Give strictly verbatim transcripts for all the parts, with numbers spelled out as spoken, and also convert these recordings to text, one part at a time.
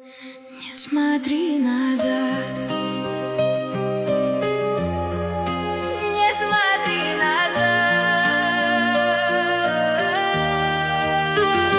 Не смотри назад, не смотри назад.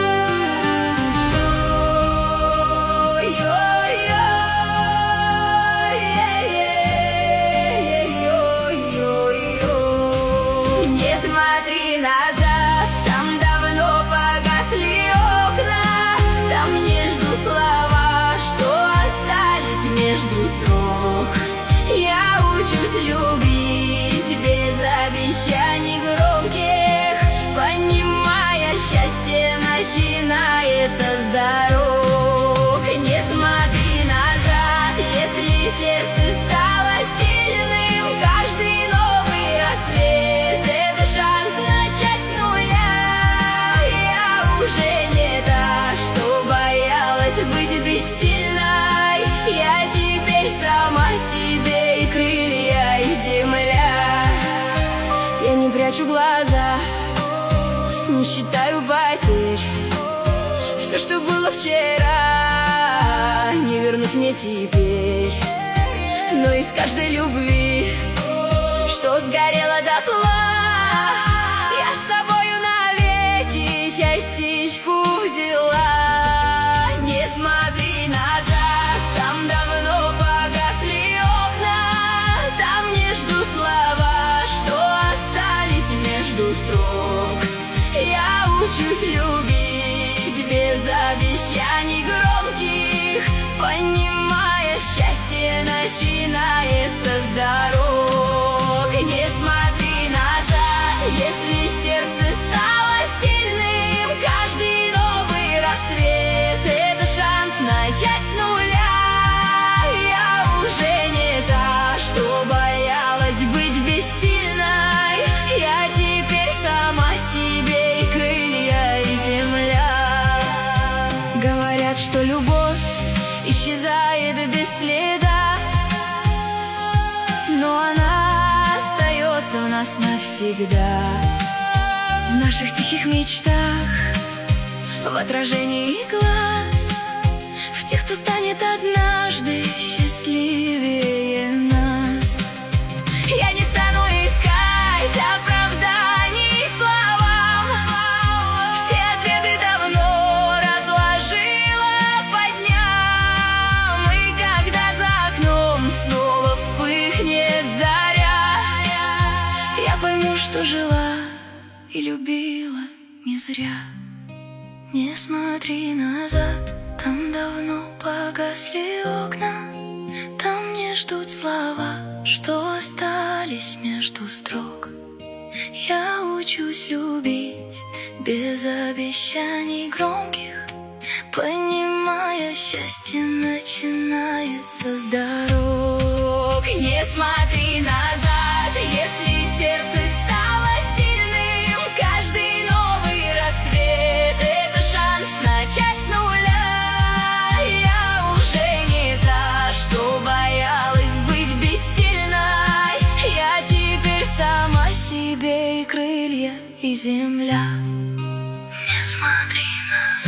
Ой-ой-ой-ой-ой-ой-ой-ой. Не смотри назад, там давно погасли окна, там не ждут слова, что остались между строк. Я учусь любить без обещаний громких, понимая, счастье начинается с дорог. Не смотри назад, если сердце стало сильным, каждый новый рассвет — это шанс начать с нуля. Я уже не та, что боялась быть бессильной, я теперь сама себе и крылья, и земля. Я не прячу глаза, не считаю потерь. Все, что было вчера, не вернуть мне теперь. Но из каждой любви, что сгорела дотла, я с собою навеки частичку взяла. Не смотри назад, там давно погасли окна, там не ждут слова, что остались между строк. Я учусь любить без обещаний громких, понимая, счастье начинается с дорог. Не смотри назад, если сердце стало сильным, каждый новый рассвет — это шанс начать с нуля. Я уже не та, что боялась быть бессильной, я теперь сама себе и крылья, и земля. Говорят, что любовь исчезает без следа, но она остается у нас навсегда. В наших тихих мечтах, в отражении глаз, в тех, кто станет однажды счастливее нас. Я не стану искать оправданий словам, все ответы давно разложила по дням. И когда за окном снова вспыхнет заря, я пойму, что жила и любила не зря. Не смотри назад, там давно погасли окна, там не ждут слова, что остались между строк. Я учусь любить без обещаний громких, понимая, счастье начинается с дорог. Не смотри назад, если сердце стало сильным, каждый новый рассвет — это шанс начать с нуля. Я уже не та, что боялась быть бессильной, я теперь сама себе и крылья, и земля. Не смотри назад.